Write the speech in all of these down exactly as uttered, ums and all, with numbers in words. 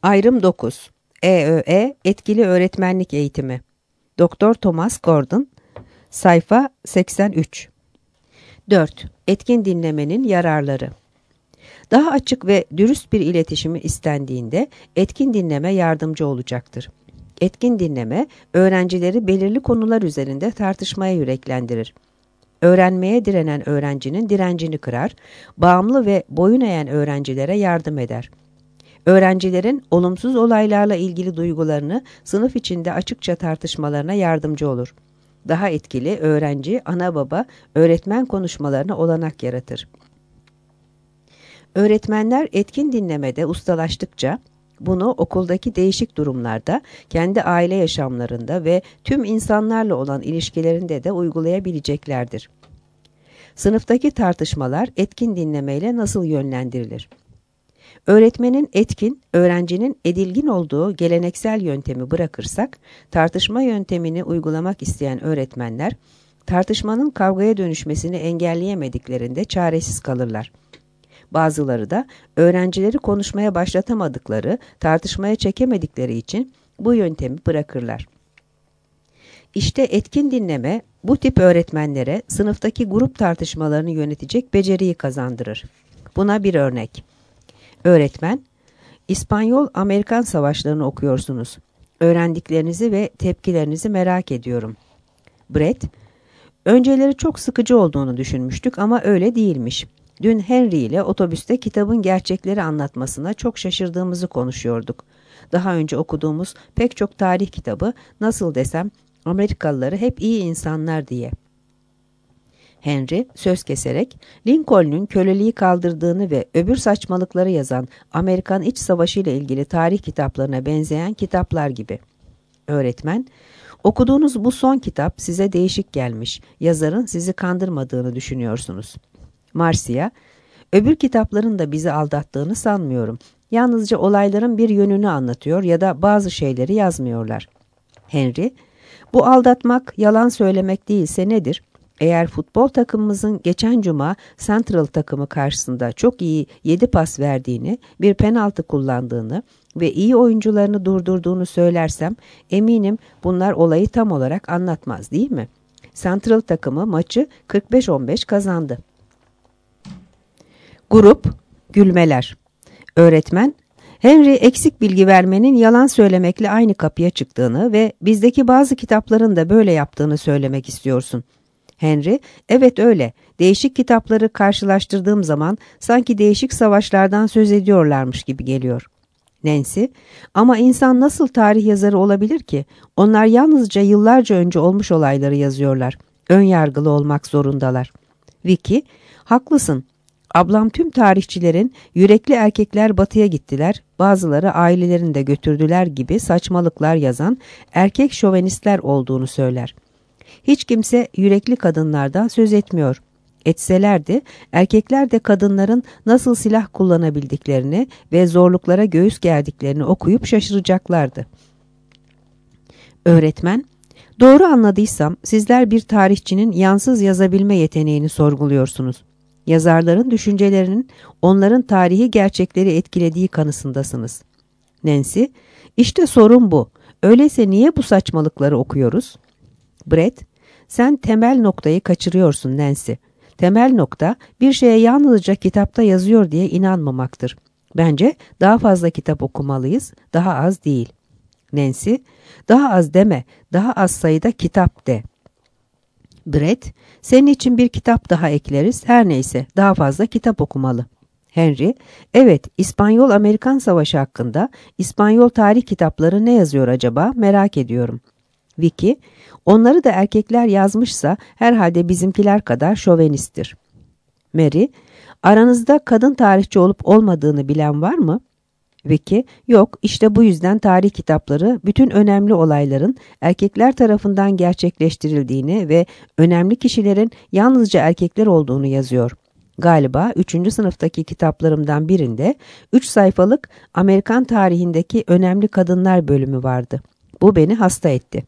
Ayrım dokuz. E Ö E Etkili Öğretmenlik Eğitimi. Doktor Thomas Gordon. Sayfa seksen üç. dört. Etkin dinlemenin yararları. Daha açık ve dürüst bir iletişimi istendiğinde etkin dinleme yardımcı olacaktır. Etkin dinleme, öğrencileri belirli konular üzerinde tartışmaya yüreklendirir. Öğrenmeye direnen öğrencinin direncini kırar, bağımlı ve boyun eğen öğrencilere yardım eder. Öğrencilerin olumsuz olaylarla ilgili duygularını sınıf içinde açıkça tartışmalarına yardımcı olur. Daha etkili öğrenci, ana baba, öğretmen konuşmalarına olanak yaratır. Öğretmenler etkin dinlemede ustalaştıkça, bunu okuldaki değişik durumlarda, kendi aile yaşamlarında ve tüm insanlarla olan ilişkilerinde de uygulayabileceklerdir. Sınıftaki tartışmalar etkin dinlemeyle nasıl yönlendirilir? Öğretmenin etkin, öğrencinin edilgin olduğu geleneksel yöntemi bırakırsak, tartışma yöntemini uygulamak isteyen öğretmenler, tartışmanın kavgaya dönüşmesini engelleyemediklerinde çaresiz kalırlar. Bazıları da öğrencileri konuşmaya başlatamadıkları, tartışmaya çekemedikleri için bu yöntemi bırakırlar. İşte etkin dinleme, bu tip öğretmenlere sınıftaki grup tartışmalarını yönetecek beceriyi kazandırır. Buna bir örnek. Öğretmen, İspanyol-Amerikan savaşlarını okuyorsunuz. Öğrendiklerinizi ve tepkilerinizi merak ediyorum. Brett, önceleri çok sıkıcı olduğunu düşünmüştük ama öyle değilmiş. Dün Henry ile otobüste kitabın gerçekleri anlatmasına çok şaşırdığımızı konuşuyorduk. Daha önce okuduğumuz pek çok tarih kitabı, nasıl desem, Amerikalıları hep iyi insanlar diye. Henry söz keserek, Lincoln'un köleliği kaldırdığını ve öbür saçmalıkları yazan Amerikan İç Savaşı ile ilgili tarih kitaplarına benzeyen kitaplar gibi. Öğretmen, okuduğunuz bu son kitap size değişik gelmiş, yazarın sizi kandırmadığını düşünüyorsunuz. Marcia, öbür kitapların da bizi aldattığını sanmıyorum. Yalnızca olayların bir yönünü anlatıyor ya da bazı şeyleri yazmıyorlar. Henry, bu aldatmak, yalan söylemek değilse nedir? Eğer futbol takımımızın geçen cuma Central takımı karşısında çok iyi yedi pas verdiğini, bir penaltı kullandığını ve iyi oyuncularını durdurduğunu söylersem, eminim bunlar olayı tam olarak anlatmaz, değil mi? Central takımı maçı kırk beş on beş kazandı. Grup, gülmeler. Öğretmen, Henry eksik bilgi vermenin yalan söylemekle aynı kapıya çıktığını ve bizdeki bazı kitapların da böyle yaptığını söylemek istiyorsun. Henry, evet öyle. Değişik kitapları karşılaştırdığım zaman sanki değişik savaşlardan söz ediyorlarmış gibi geliyor. Nancy, ama insan nasıl tarih yazarı olabilir ki? Onlar yalnızca yıllarca önce olmuş olayları yazıyorlar. Önyargılı olmak zorundalar. Vicky, haklısın. Ablam tüm tarihçilerin yürekli erkekler batıya gittiler, bazıları ailelerini de götürdüler gibi saçmalıklar yazan erkek şovenistler olduğunu söyler. Hiç kimse yürekli kadınlardan söz etmiyor. Etselerdi, erkekler de kadınların nasıl silah kullanabildiklerini ve zorluklara göğüs gerdiklerini okuyup şaşıracaklardı. Öğretmen, doğru anladıysam sizler bir tarihçinin yansız yazabilme yeteneğini sorguluyorsunuz. Yazarların düşüncelerinin onların tarihi gerçekleri etkilediği kanısındasınız. Nancy, işte sorun bu. Öyleyse niye bu saçmalıkları okuyoruz? Brett, sen temel noktayı kaçırıyorsun Nancy. Temel nokta bir şeye yalnızca kitapta yazıyor diye inanmamaktır. Bence daha fazla kitap okumalıyız, daha az değil. Nancy, daha az deme, daha az sayıda kitap de. Brett, senin için bir kitap daha ekleriz, her neyse daha fazla kitap okumalı. Henry, evet İspanyol-Amerikan Savaşı hakkında İspanyol tarih kitapları ne yazıyor acaba merak ediyorum. Vicky, onları da erkekler yazmışsa herhalde bizimkiler kadar şovenisttir. Mary, aranızda kadın tarihçi olup olmadığını bilen var mı? Vicky, yok işte bu yüzden tarih kitapları bütün önemli olayların erkekler tarafından gerçekleştirildiğini ve önemli kişilerin yalnızca erkekler olduğunu yazıyor. Galiba üçüncü sınıftaki kitaplarımdan birinde üç sayfalık Amerikan tarihindeki önemli kadınlar bölümü vardı. Bu beni hasta etti.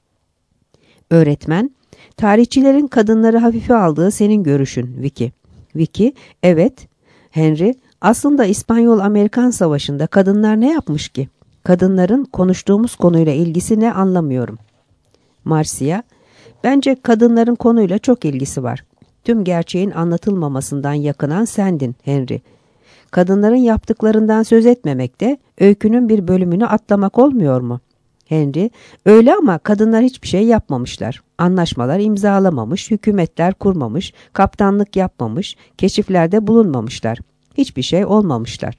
Öğretmen, tarihçilerin kadınları hafife aldığı senin görüşün, Vicky. Vicky, evet. Henry, Aslında İspanyol-Amerikan Savaşı'nda kadınlar ne yapmış ki? Kadınların konuştuğumuz konuyla ilgisi ne anlamıyorum. Marcia, bence kadınların konuyla çok ilgisi var. Tüm gerçeğin anlatılmamasından yakınan sendin Henry. Kadınların yaptıklarından söz etmemek de öykünün bir bölümünü atlamak olmuyor mu? Henry, öyle ama kadınlar hiçbir şey yapmamışlar. Anlaşmalar imzalamamış, hükümetler kurmamış, kaptanlık yapmamış, keşiflerde bulunmamışlar. Hiçbir şey olmamışlar.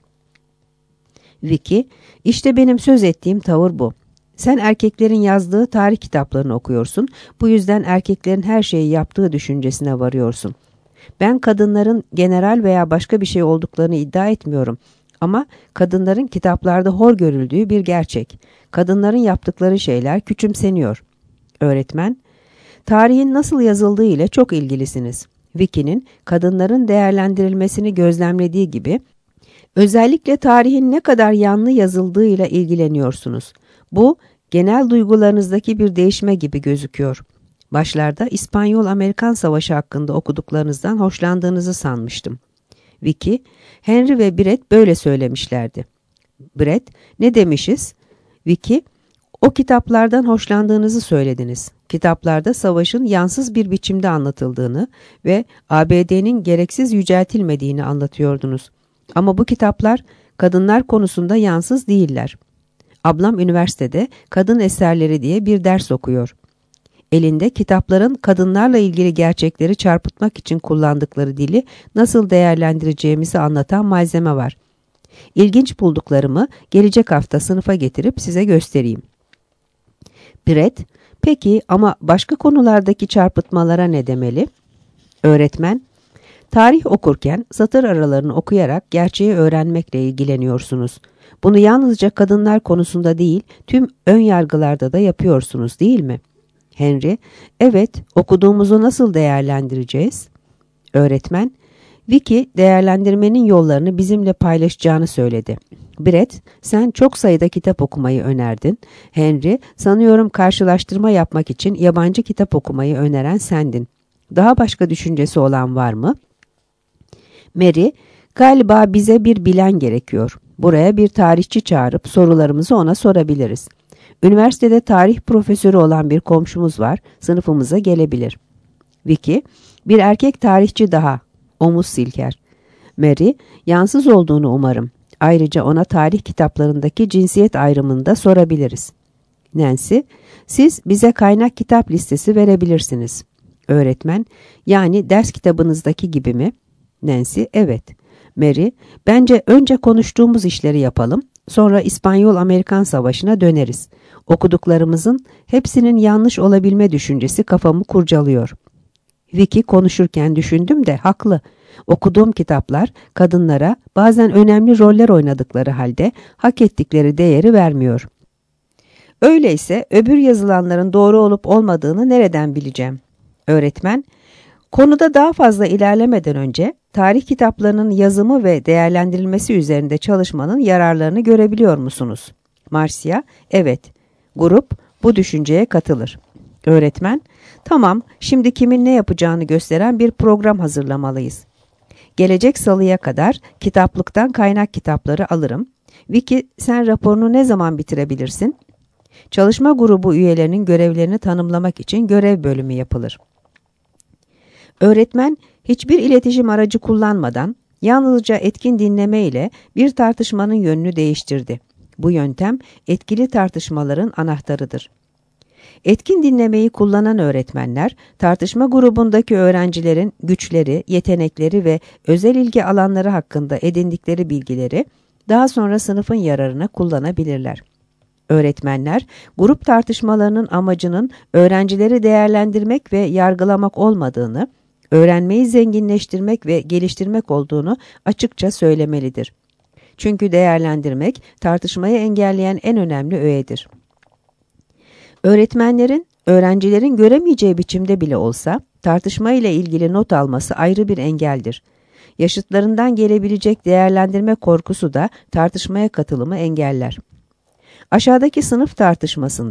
Vicky, işte benim söz ettiğim tavır bu. Sen erkeklerin yazdığı tarih kitaplarını okuyorsun, bu yüzden erkeklerin her şeyi yaptığı düşüncesine varıyorsun. Ben kadınların general veya başka bir şey olduklarını iddia etmiyorum. Ama kadınların kitaplarda hor görüldüğü bir gerçek. Kadınların yaptıkları şeyler küçümseniyor. Öğretmen, tarihin nasıl yazıldığı ile çok ilgilisiniz. Vicky'nin kadınların değerlendirilmesini gözlemlediği gibi, özellikle tarihin ne kadar yanlı yazıldığıyla ilgileniyorsunuz. Bu, genel duygularınızdaki bir değişme gibi gözüküyor. Başlarda İspanyol-Amerikan Savaşı hakkında okuduklarınızdan hoşlandığınızı sanmıştım. Vicky, Henry ve Brett böyle söylemişlerdi. Brett, ne demişiz? Vicky, o kitaplardan hoşlandığınızı söylediniz. Kitaplarda savaşın yansız bir biçimde anlatıldığını ve A B D'nin gereksiz yüceltilmediğini anlatıyordunuz. Ama bu kitaplar kadınlar konusunda yansız değiller. Ablam üniversitede kadın eserleri diye bir ders okuyor. Elinde kitapların kadınlarla ilgili gerçekleri çarpıtmak için kullandıkları dili nasıl değerlendireceğimizi anlatan malzeme var. İlginç bulduklarımı gelecek hafta sınıfa getirip size göstereyim. Brett, peki ama başka konulardaki çarpıtmalara ne demeli? Öğretmen, tarih okurken satır aralarını okuyarak gerçeği öğrenmekle ilgileniyorsunuz. Bunu yalnızca kadınlar konusunda değil, tüm ön yargılarda da yapıyorsunuz değil mi? Henry, evet, okuduğumuzu nasıl değerlendireceğiz? Öğretmen, Vicky değerlendirmenin yollarını bizimle paylaşacağını söyledi. Brett, sen çok sayıda kitap okumayı önerdin. Henry, sanıyorum karşılaştırma yapmak için yabancı kitap okumayı öneren sendin. Daha başka düşüncesi olan var mı? Mary, galiba bize bir bilen gerekiyor. Buraya bir tarihçi çağırıp sorularımızı ona sorabiliriz. Üniversitede tarih profesörü olan bir komşumuz var, sınıfımıza gelebilir. Vicky, bir erkek tarihçi daha, omuz silker. Mary, yansız olduğunu umarım. Ayrıca ona tarih kitaplarındaki cinsiyet ayrımını da sorabiliriz. Nancy, siz bize kaynak kitap listesi verebilirsiniz. Öğretmen, yani ders kitabınızdaki gibi mi? Nancy, evet. Mary, bence önce konuştuğumuz işleri yapalım, sonra İspanyol-Amerikan Savaşı'na döneriz. Okuduklarımızın hepsinin yanlış olabilme düşüncesi kafamı kurcalıyor. Vicky konuşurken düşündüm de haklı. Okuduğum kitaplar kadınlara bazen önemli roller oynadıkları halde hak ettikleri değeri vermiyor. Öyleyse öbür yazılanların doğru olup olmadığını nereden bileceğim? Öğretmen, konuda daha fazla ilerlemeden önce tarih kitaplarının yazımı ve değerlendirilmesi üzerinde çalışmanın yararlarını görebiliyor musunuz? Marcia, evet. Grup bu düşünceye katılır. Öğretmen, tamam, şimdi kimin ne yapacağını gösteren bir program hazırlamalıyız. Gelecek salıya kadar kitaplıktan kaynak kitapları alırım. Vicky, sen raporunu ne zaman bitirebilirsin? Çalışma grubu üyelerinin görevlerini tanımlamak için görev bölümü yapılır. Öğretmen, hiçbir iletişim aracı kullanmadan yalnızca etkin dinleme ile bir tartışmanın yönünü değiştirdi. Bu yöntem etkili tartışmaların anahtarıdır. Etkin dinlemeyi kullanan öğretmenler, tartışma grubundaki öğrencilerin güçleri, yetenekleri ve özel ilgi alanları hakkında edindikleri bilgileri daha sonra sınıfın yararına kullanabilirler. Öğretmenler, grup tartışmalarının amacının öğrencileri değerlendirmek ve yargılamak olmadığını, öğrenmeyi zenginleştirmek ve geliştirmek olduğunu açıkça söylemelidir. Çünkü değerlendirmek, tartışmayı engelleyen en önemli öğedir. Öğretmenlerin, öğrencilerin göremeyeceği biçimde bile olsa, tartışma ile ilgili not alması ayrı bir engeldir. Yaşıtlarından gelebilecek değerlendirme korkusu da tartışmaya katılımı engeller. Aşağıdaki sınıf tartışmasında,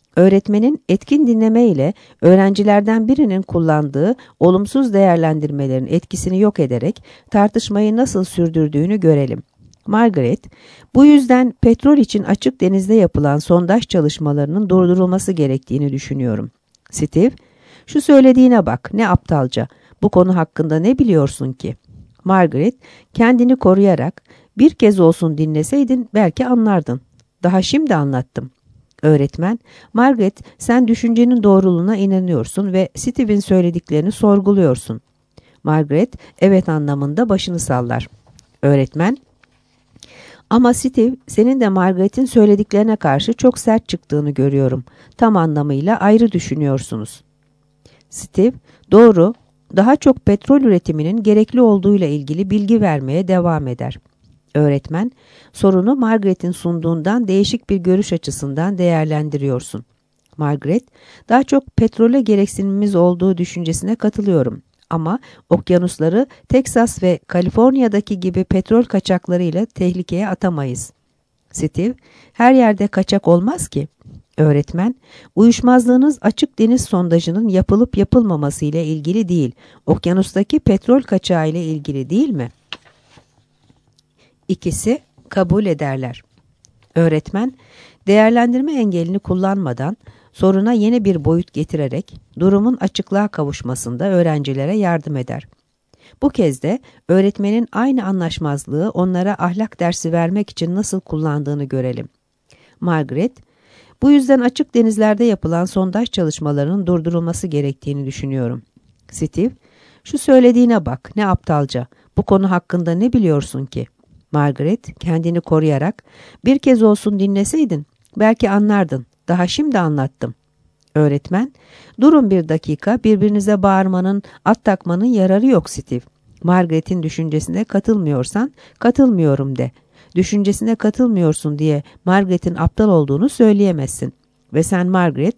Öğretmenin etkin dinleme ile öğrencilerden birinin kullandığı olumsuz değerlendirmelerin etkisini yok ederek tartışmayı nasıl sürdürdüğünü görelim. Margaret, bu yüzden petrol için açık denizde yapılan sondaj çalışmalarının durdurulması gerektiğini düşünüyorum. Steve, şu söylediğine bak, ne aptalca, bu konu hakkında ne biliyorsun ki? Margaret, kendini koruyarak, bir kez olsun dinleseydin belki anlardın. Daha şimdi anlattım. Öğretmen, Margaret, sen düşüncenin doğruluğuna inanıyorsun ve Steve'in söylediklerini sorguluyorsun. Margaret, evet anlamında başını sallar. Öğretmen, ama Steve, senin de Margaret'in söylediklerine karşı çok sert çıktığını görüyorum. Tam anlamıyla ayrı düşünüyorsunuz. Steve, doğru, daha çok petrol üretiminin gerekli olduğuyla ilgili bilgi vermeye devam eder. Öğretmen, sorunu Margaret'in sunduğundan değişik bir görüş açısından değerlendiriyorsun. Margaret, daha çok petrole gereksinimimiz olduğu düşüncesine katılıyorum. Ama okyanusları Teksas ve Kaliforniya'daki gibi petrol kaçaklarıyla tehlikeye atamayız. Steve, her yerde kaçak olmaz ki. Öğretmen, uyuşmazlığınız açık deniz sondajının yapılıp yapılmaması ile ilgili değil, okyanustaki petrol kaçağı ile ilgili değil mi? İkisi kabul ederler. Öğretmen, değerlendirme engelini kullanmadan, soruna yeni bir boyut getirerek durumun açıklığa kavuşmasında öğrencilere yardım eder. Bu kez de öğretmenin aynı anlaşmazlığı onlara ahlak dersi vermek için nasıl kullandığını görelim. Margaret, bu yüzden açık denizlerde yapılan sondaj çalışmalarının durdurulması gerektiğini düşünüyorum. Steve, şu söylediğine bak, ne aptalca, bu konu hakkında ne biliyorsun ki? Margaret, kendini koruyarak, bir kez olsun dinleseydin, belki anlardın, daha şimdi anlattım. Öğretmen, durun bir dakika, birbirinize bağırmanın, at takmanın yararı yok Steve. Margaret'in düşüncesine katılmıyorsan, katılmıyorum de. Düşüncesine katılmıyorsun diye Margaret'in aptal olduğunu söyleyemezsin. Ve sen Margaret,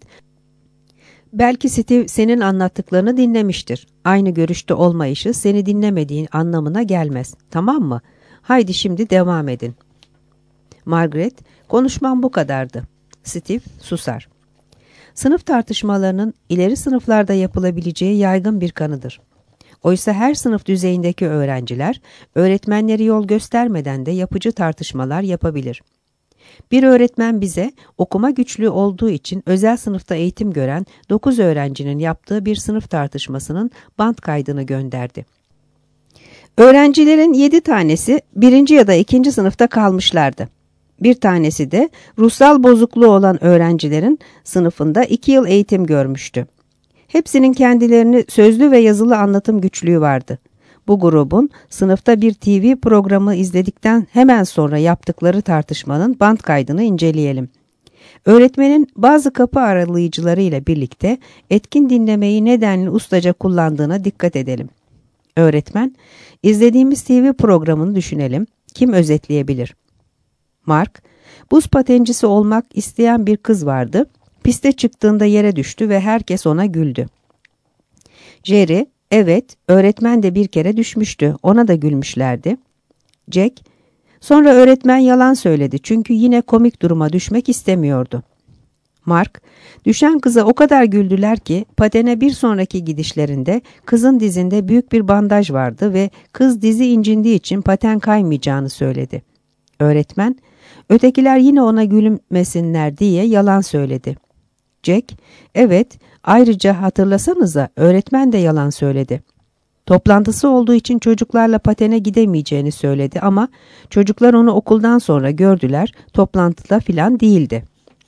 belki Steve senin anlattıklarını dinlemiştir. Aynı görüşte olmayışı seni dinlemediğin anlamına gelmez. Tamam mı? Haydi şimdi devam edin. Margaret, konuşmam bu kadardı. Steve susar. Sınıf tartışmalarının ileri sınıflarda yapılabileceği yaygın bir kanıdır. Oysa her sınıf düzeyindeki öğrenciler, öğretmenleri yol göstermeden de yapıcı tartışmalar yapabilir. Bir öğretmen bize okuma güçlüğü olduğu için özel sınıfta eğitim gören dokuz öğrencinin yaptığı bir sınıf tartışmasının band kaydını gönderdi. Öğrencilerin yedi tanesi birinci ya da ikinci sınıfta kalmışlardı. Bir tanesi de ruhsal bozukluğu olan öğrencilerin sınıfında iki yıl eğitim görmüştü. Hepsinin kendilerini sözlü ve yazılı anlatım güçlüğü vardı. Bu grubun sınıfta bir T V programı izledikten hemen sonra yaptıkları tartışmanın band kaydını inceleyelim. Öğretmenin bazı kapı aralayıcıları ile birlikte etkin dinlemeyi nedenli ustaca kullandığına dikkat edelim. Öğretmen, izlediğimiz T V programını düşünelim. Kim özetleyebilir? Mark, buz patencisi olmak isteyen bir kız vardı. Piste çıktığında yere düştü ve herkes ona güldü. Jerry, evet, öğretmen de bir kere düşmüştü. Ona da gülmüşlerdi. Jack, sonra öğretmen yalan söyledi çünkü yine komik duruma düşmek istemiyordu. Mark, düşen kıza o kadar güldüler ki patene bir sonraki gidişlerinde kızın dizinde büyük bir bandaj vardı ve kız dizi incindiği için paten kaymayacağını söyledi. Öğretmen, ötekiler yine ona gülmesinler diye yalan söyledi. Jack, evet, ayrıca hatırlasanıza öğretmen de yalan söyledi. Toplantısı olduğu için çocuklarla patene gidemeyeceğini söyledi ama çocuklar onu okuldan sonra gördüler, toplantıda filan değildi.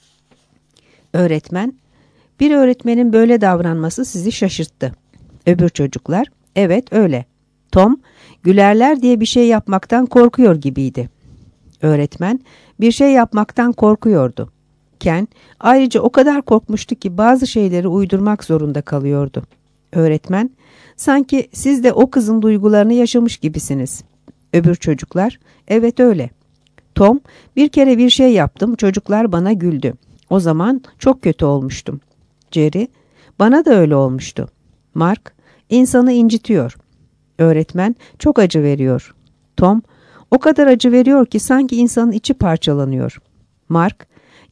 Öğretmen, bir öğretmenin böyle davranması sizi şaşırttı. Öbür çocuklar, evet öyle. Tom, gülerler diye bir şey yapmaktan korkuyor gibiydi. Öğretmen, bir şey yapmaktan korkuyordu. Ken, ayrıca o kadar korkmuştu ki bazı şeyleri uydurmak zorunda kalıyordu. Öğretmen, sanki siz de o kızın duygularını yaşamış gibisiniz. Öbür çocuklar, evet öyle. Tom, bir kere bir şey yaptım, çocuklar bana güldü. O zaman çok kötü olmuştum. Jerry, bana da öyle olmuştu. Mark, insanı incitiyor. Öğretmen, çok acı veriyor. Tom, o kadar acı veriyor ki sanki insanın içi parçalanıyor. Mark,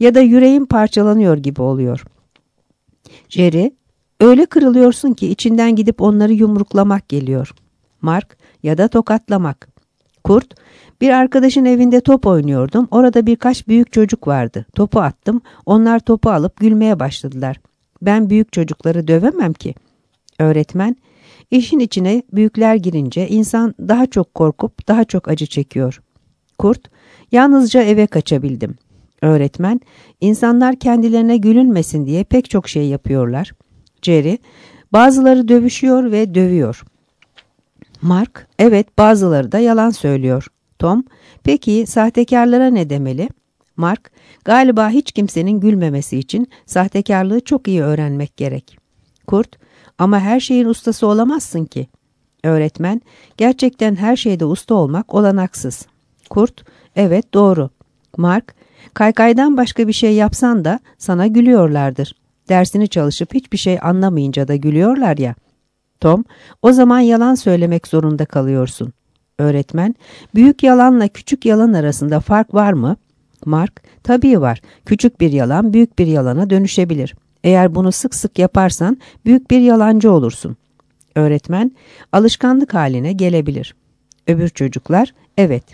Ya da yüreğim parçalanıyor gibi oluyor. Jerry, öyle kırılıyorsun ki içinden gidip onları yumruklamak geliyor. Mark, ya da tokatlamak. Kurt, bir arkadaşın evinde top oynuyordum. Orada birkaç büyük çocuk vardı. Topu attım. Onlar topu alıp gülmeye başladılar. Ben büyük çocukları dövemem ki. Öğretmen, işin içine büyükler girince insan daha çok korkup daha çok acı çekiyor. Kurt, yalnızca eve kaçabildim. Öğretmen, insanlar kendilerine gülünmesin diye pek çok şey yapıyorlar. Jerry, bazıları dövüşüyor ve dövüyor. Mark, evet bazıları da yalan söylüyor. Tom, peki sahtekarlara ne demeli? Mark, galiba hiç kimsenin gülmemesi için sahtekarlığı çok iyi öğrenmek gerek. Kurt, ama her şeyin ustası olamazsın ki. Öğretmen, gerçekten her şeyde usta olmak olanaksız. Kurt, evet doğru. Mark, kaykaydan başka bir şey yapsan da sana gülüyorlardır. Dersini çalışıp hiçbir şey anlamayınca da gülüyorlar ya. Tom, o zaman yalan söylemek zorunda kalıyorsun. Öğretmen, büyük yalanla küçük yalan arasında fark var mı? Mark, tabii var. Küçük bir yalan büyük bir yalana dönüşebilir. Eğer bunu sık sık yaparsan büyük bir yalancı olursun. Öğretmen, alışkanlık haline gelebilir. Öbür çocuklar, evet.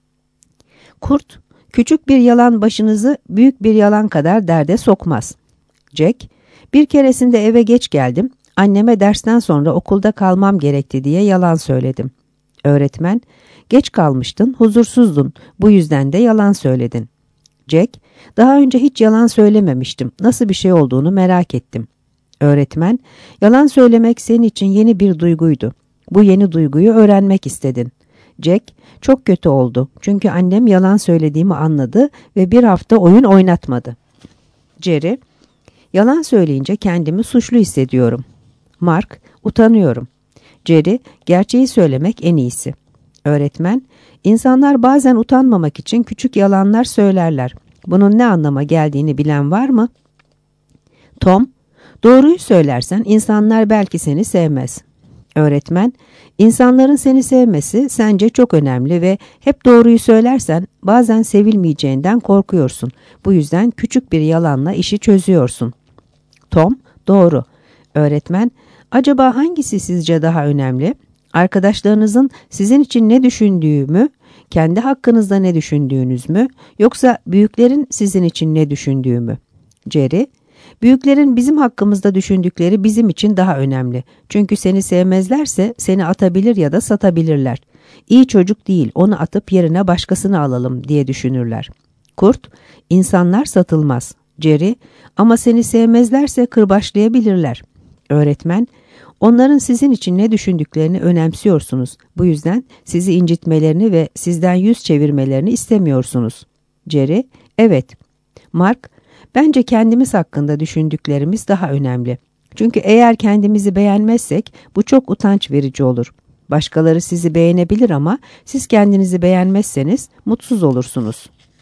Kurt, küçük bir yalan başınızı büyük bir yalan kadar derde sokmaz. Jack, bir keresinde eve geç geldim. Anneme dersten sonra okulda kalmam gerekti diye yalan söyledim. Öğretmen, geç kalmıştın, huzursuzdun. Bu yüzden de yalan söyledin. Jack, daha önce hiç yalan söylememiştim. Nasıl bir şey olduğunu merak ettim. Öğretmen, yalan söylemek senin için yeni bir duyguydu. Bu yeni duyguyu öğrenmek istedin. Jack, çok kötü oldu. Çünkü annem yalan söylediğimi anladı ve bir hafta oyun oynatmadı. Jerry, yalan söyleyince kendimi suçlu hissediyorum. Mark, utanıyorum. Jerry, gerçeği söylemek en iyisi. Öğretmen, insanlar bazen utanmamak için küçük yalanlar söylerler. Bunun ne anlama geldiğini bilen var mı? Tom, doğruyu söylersen insanlar belki seni sevmez. Öğretmen, insanların seni sevmesi sence çok önemli ve hep doğruyu söylersen bazen sevilmeyeceğinden korkuyorsun. Bu yüzden küçük bir yalanla işi çözüyorsun. Tom, doğru. Öğretmen, acaba hangisi sizce daha önemli? Arkadaşlarınızın sizin için ne düşündüğü mü, kendi hakkınızda ne düşündüğünüz mü, yoksa büyüklerin sizin için ne düşündüğü mü? Jerry, büyüklerin bizim hakkımızda düşündükleri bizim için daha önemli. Çünkü seni sevmezlerse seni atabilir ya da satabilirler. İyi çocuk değil, onu atıp yerine başkasını alalım diye düşünürler. Kurt, insanlar satılmaz. Jerry, ama seni sevmezlerse kırbaçlayabilirler. Öğretmen, onların sizin için ne düşündüklerini önemsiyorsunuz. Bu yüzden sizi incitmelerini ve sizden yüz çevirmelerini istemiyorsunuz. Jerry, evet. Mark, bence kendimiz hakkında düşündüklerimiz daha önemli. Çünkü eğer kendimizi beğenmezsek bu çok utanç verici olur. Başkaları sizi beğenebilir ama siz kendinizi beğenmezseniz mutsuz olursunuz.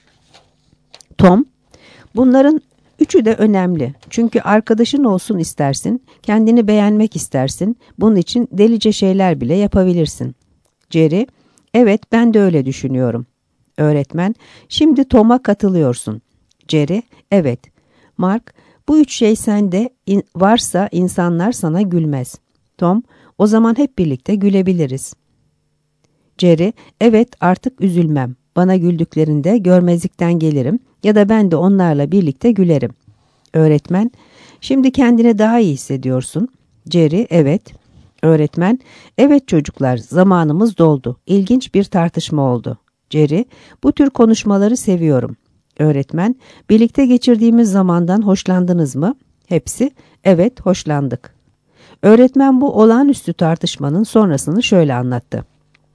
Tom, bunların üçü de önemli. Çünkü arkadaşın olsun istersin, kendini beğenmek istersin, bunun için delice şeyler bile yapabilirsin. Jerry, evet ben de öyle düşünüyorum. Öğretmen, şimdi Tom'a katılıyorsun. Jerry, evet. Mark, bu üç şey sende in- varsa insanlar sana gülmez. Tom, o zaman hep birlikte gülebiliriz. Jerry, evet artık üzülmem. Bana güldüklerinde görmezlikten gelirim ya da ben de onlarla birlikte gülerim. Öğretmen, şimdi kendini daha iyi hissediyorsun. Jerry, evet. Öğretmen, evet çocuklar zamanımız doldu. İlginç bir tartışma oldu. Jerry, bu tür konuşmaları seviyorum. Öğretmen, birlikte geçirdiğimiz zamandan hoşlandınız mı? Hepsi, evet hoşlandık. Öğretmen bu olağanüstü tartışmanın sonrasını şöyle anlattı.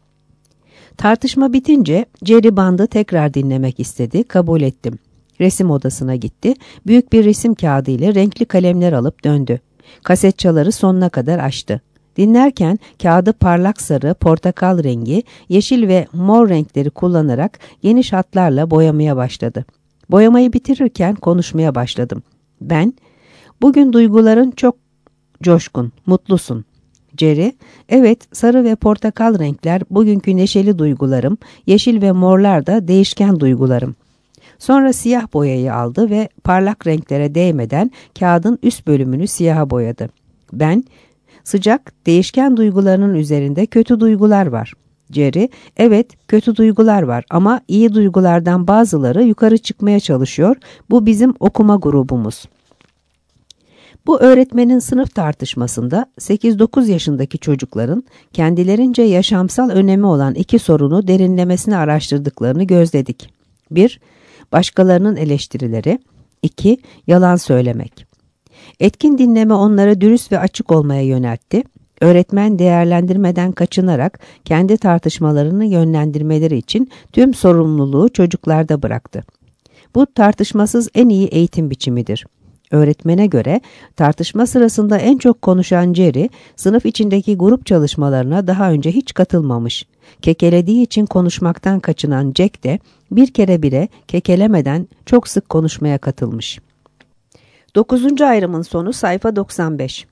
Tartışma bitince Jerry bandı tekrar dinlemek istedi, kabul ettim. Resim odasına gitti, büyük bir resim kağıdı ile renkli kalemler alıp döndü. Kasetçaları sonuna kadar açtı. Dinlerken kağıdı parlak sarı, portakal rengi, yeşil ve mor renkleri kullanarak geniş hatlarla boyamaya başladı. Boyamayı bitirirken konuşmaya başladım. Ben, bugün duyguların çok coşkun, mutlusun. Jerry, evet sarı ve portakal renkler bugünkü neşeli duygularım, yeşil ve morlar da değişken duygularım. Sonra siyah boyayı aldı ve parlak renklere değmeden kağıdın üst bölümünü siyaha boyadı. Ben, sıcak, değişken duygularının üzerinde kötü duygular var. Jerry, evet kötü duygular var ama iyi duygulardan bazıları yukarı çıkmaya çalışıyor. Bu bizim okuma grubumuz. Bu öğretmenin sınıf tartışmasında sekiz dokuz yaşındaki çocukların kendilerince yaşamsal önemi olan iki sorunu derinlemesine araştırdıklarını gözledik. bir Başkalarının eleştirileri. iki Yalan söylemek. Etkin dinleme onları dürüst ve açık olmaya yöneltti. Öğretmen değerlendirmeden kaçınarak kendi tartışmalarını yönlendirmeleri için tüm sorumluluğu çocuklarda bıraktı. Bu tartışmasız en iyi eğitim biçimidir. Öğretmene göre tartışma sırasında en çok konuşan Jerry, sınıf içindeki grup çalışmalarına daha önce hiç katılmamış. Kekelediği için konuşmaktan kaçınan Jack de bir kere bile kekelemeden çok sık konuşmaya katılmış. dokuzuncu ayrımın sonu sayfa doksan beş.